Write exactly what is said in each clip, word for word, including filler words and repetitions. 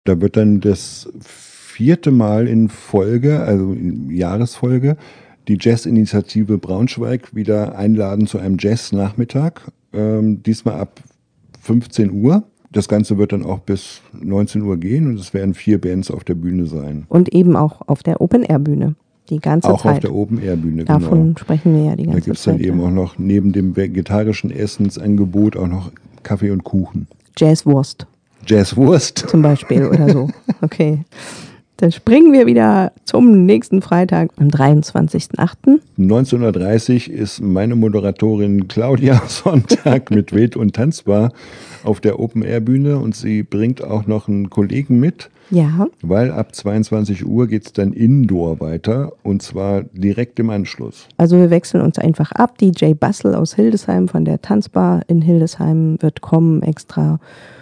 Da wird dann das vierte Mal in Folge, also in Jahresfolge, die Jazzinitiative Braunschweig wieder einladen zu einem Jazz-Nachmittag. Ähm, diesmal ab fünfzehn Uhr. Das Ganze wird dann auch bis neunzehn Uhr gehen und es werden vier Bands auf der Bühne sein. Und eben auch auf der Open-Air-Bühne. Die ganze auch Zeit. Auch auf der Open-Air-Bühne, genau. Davon sprechen wir ja die ganze Zeit. Da gibt es dann Zeit, eben ja. auch noch neben dem vegetarischen Essensangebot auch noch Kaffee und Kuchen. Jazzwurst. Jazzwurst. Zum Beispiel oder so. Okay. Dann springen wir wieder zum nächsten Freitag am dreiundzwanzigsten achten neunzehn Uhr dreißig ist meine Moderatorin Claudia Sonntag mit Wild und Tanzbar auf der Open-Air-Bühne und sie bringt auch noch einen Kollegen mit. Ja. Weil ab zweiundzwanzig Uhr geht es dann indoor weiter und zwar direkt im Anschluss. Also wir wechseln uns einfach ab. D J Bassel aus Hildesheim von der Tanzbar in Hildesheim wird kommen extra.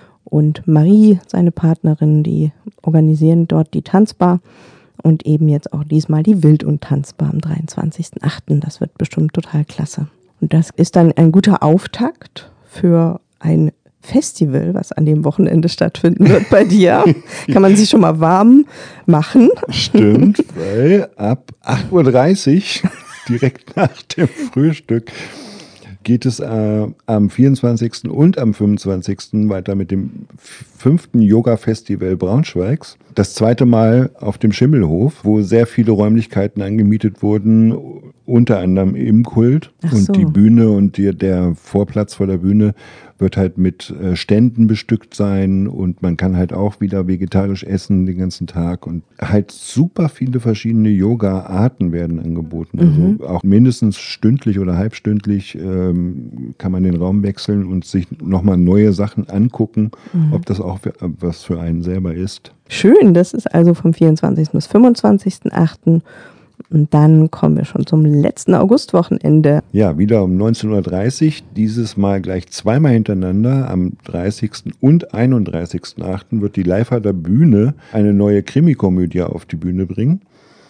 Und Marie, seine Partnerin, die organisieren dort die Tanzbar. Und eben jetzt auch diesmal die Wild- und Tanzbar am dreiundzwanzigsten achten Das wird bestimmt total klasse. Und das ist dann ein guter Auftakt für ein Festival, was an dem Wochenende stattfinden wird bei dir. Kann man sich schon mal warm machen. Stimmt, weil ab acht Uhr dreißig, direkt nach dem Frühstück, geht es äh, am vierundzwanzigsten und am fünfundzwanzigsten weiter mit dem fünften Yoga-Festival Braunschweigs. Das zweite Mal auf dem Schimmelhof, wo sehr viele Räumlichkeiten angemietet wurden, unter anderem im Kult. Ach und so. Die Bühne und die, der Vorplatz vor der Bühne wird halt mit äh, Ständen bestückt sein und man kann halt auch wieder vegetarisch essen den ganzen Tag und halt super viele verschiedene Yoga-Arten werden angeboten. Mhm. Also auch mindestens stündlich oder halbstündlich ähm, kann man den Raum wechseln und sich nochmal neue Sachen angucken, mhm. ob das auch für, was für einen selber ist. Schön, das ist also vom vierundzwanzigsten bis fünfundzwanzigsten achten Und dann kommen wir schon zum letzten Augustwochenende. Ja, wieder um neunzehn Uhr dreißig, dieses Mal gleich zweimal hintereinander. Am dreißigsten und einunddreißigsten achten wird die Leifader Bühne eine neue Krimikomödie auf die Bühne bringen.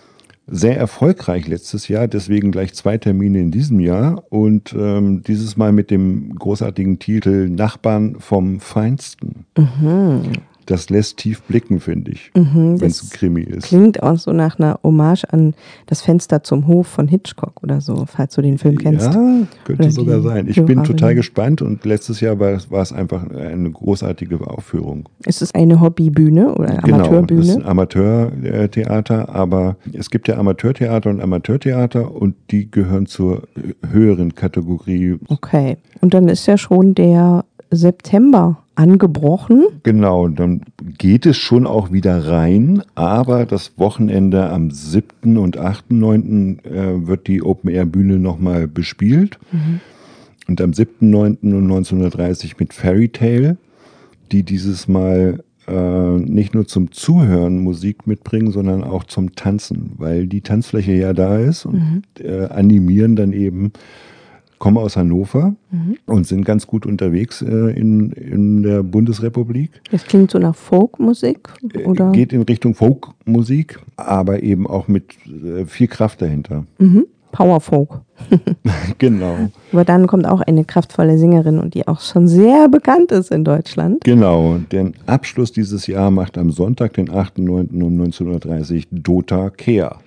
Sehr erfolgreich letztes Jahr, deswegen gleich zwei Termine in diesem Jahr. Und ähm, dieses Mal mit dem großartigen Titel Nachbarn vom Feinsten. Mhm. Das lässt tief blicken, finde ich, Mhm, wenn es ein Krimi ist. Klingt auch so nach einer Hommage an Das Fenster zum Hof von Hitchcock oder so, falls du den Film kennst. Ja, könnte oder sogar sein. Ich bin Hörerin. total gespannt und letztes Jahr war, war es einfach eine großartige Aufführung. Ist es eine Hobbybühne oder Amateurbühne? Genau, es ist ein Amateurtheater, aber es gibt ja Amateurtheater und Amateurtheater und die gehören zur höheren Kategorie. Okay, und dann ist ja schon der September angebrochen. Genau, dann geht es schon auch wieder rein, aber das Wochenende am siebten und achten neunten äh, wird die Open-Air-Bühne nochmal bespielt. Mhm. Und am siebten neunten um neunzehn Uhr dreißig mit Fairy Tale, die dieses Mal äh, nicht nur zum Zuhören Musik mitbringen, sondern auch zum Tanzen, weil die Tanzfläche ja da ist und mhm. äh, animieren dann eben, kommen aus Hannover mhm. und sind ganz gut unterwegs äh, in, in der Bundesrepublik. Das klingt so nach Folkmusik, oder? Geht in Richtung Folkmusik, aber eben auch mit äh, viel Kraft dahinter. Mhm. Powerfolk. Genau. Aber dann kommt auch eine kraftvolle Sängerin und die auch schon sehr bekannt ist in Deutschland. Genau. Den Abschluss dieses Jahr macht am Sonntag, den achten neunten um neunzehn Uhr dreißig Dota Kehr.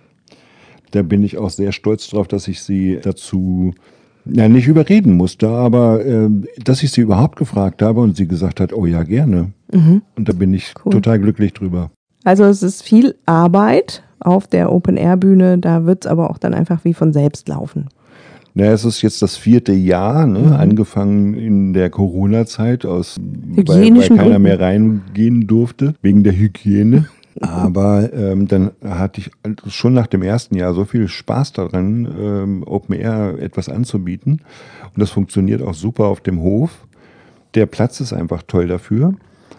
Da bin ich auch sehr stolz drauf, dass ich sie dazu ja, nicht überreden musste, aber äh, dass ich sie überhaupt gefragt habe und sie gesagt hat, oh ja, gerne. Mhm. Und da bin ich cool. total glücklich drüber. Also es ist viel Arbeit auf der Open-Air-Bühne, da wird es aber auch dann einfach wie von selbst laufen. Naja, es ist jetzt das vierte Jahr, ne? mhm. angefangen in der Corona-Zeit, aus, weil, weil keiner Gründen. mehr reingehen durfte, wegen der Hygiene. Aber ähm, dann hatte ich schon nach dem ersten Jahr so viel Spaß daran, ähm, Open Air etwas anzubieten. Und das funktioniert auch super auf dem Hof. Der Platz ist einfach toll dafür.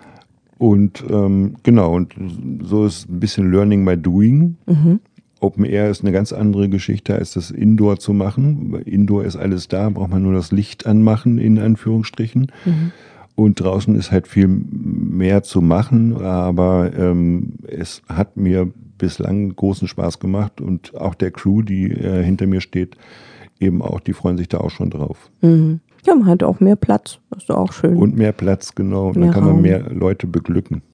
Und ähm, genau, und so ist ein bisschen Learning by Doing. Mhm. Open Air ist eine ganz andere Geschichte, als das Indoor zu machen. Indoor ist alles da, braucht man nur das Licht anmachen, in Anführungsstrichen. Mhm. Und draußen ist halt viel mehr zu machen, aber ähm, es hat mir bislang großen Spaß gemacht und auch der Crew, die äh, hinter mir steht, eben auch, die freuen sich da auch schon drauf. Mhm. Ja, man hat auch mehr Platz, das ist auch schön. Und mehr Platz, genau. Mehr Dann kann man Raum. mehr Leute beglücken.